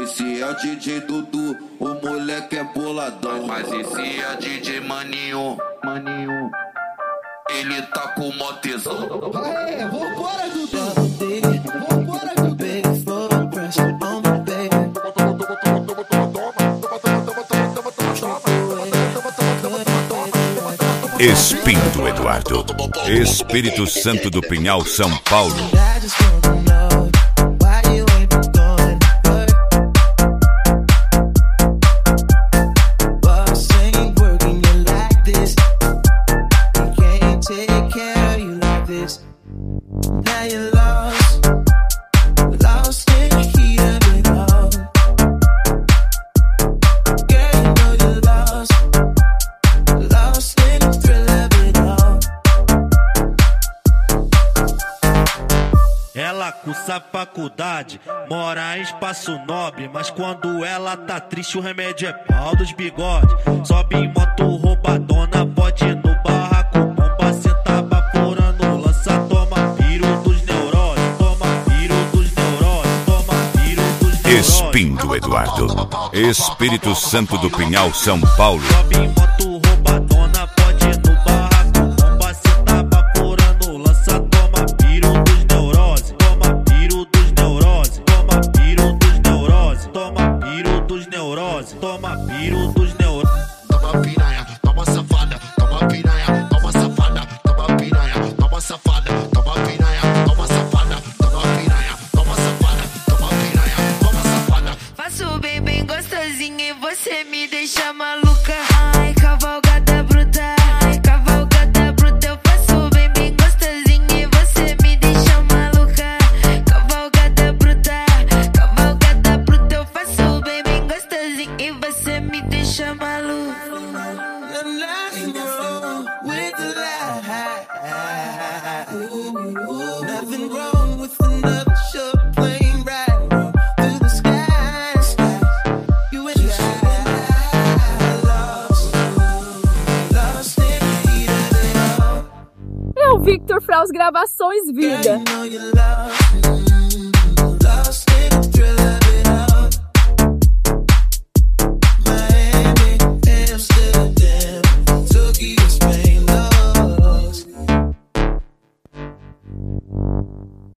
esse é o DJ Dudu, o moleque é boladão. Mas esse é DJ Maninho, Maninho, ele tá com mó tesão. Aê, vambora, Dudu! Vambora, Dudu! Espírito Eduardo, Espírito Santo do Pinhal, São Paulo. Ela cursa faculdade, mora em Espaço Nobre, mas quando ela tá triste o remédio é pau dos bigodes. Sobe em moto roubadona, pode ir no barraco, bomba, senta baforando, lança, toma piro dos neuroses, toma piro dos neuroses, toma piro dos neuroses. Espírito Eduardo, Espírito Santo do Pinhal, São Paulo. Sobe em moto roubadona, pode ir no barraco, bomba, senta baforando, lança, toma piro dos neuroses. Toma piro dos neuroses, toma piro dos neuroses, toma piro dos neuroses, toma piro dos neuroses. Toma piranha, toma safada, toma piranha, toma safada, toma piranha, toma safada, toma piranha, toma safada, toma piranha, toma safada, toma piranha, toma safada. Faço bem, bem gostosinho e você me deixa maluca. Ai, cavalgada bruta, ai, cavalgada bruta. Eu faço bem, bem gostosinho e você me deixa maluca. Cavalgada bruta, cavalgada bruta. Eu faço bem, bem gostosinho e você me deixa maluca. Nothing wrong with the light. Nothing wrong with another short plane ride through the skies. You and I lost in the heat of it all. É o Victor Fraus Gravações Vida. Girl, you know you're lost in the thrill of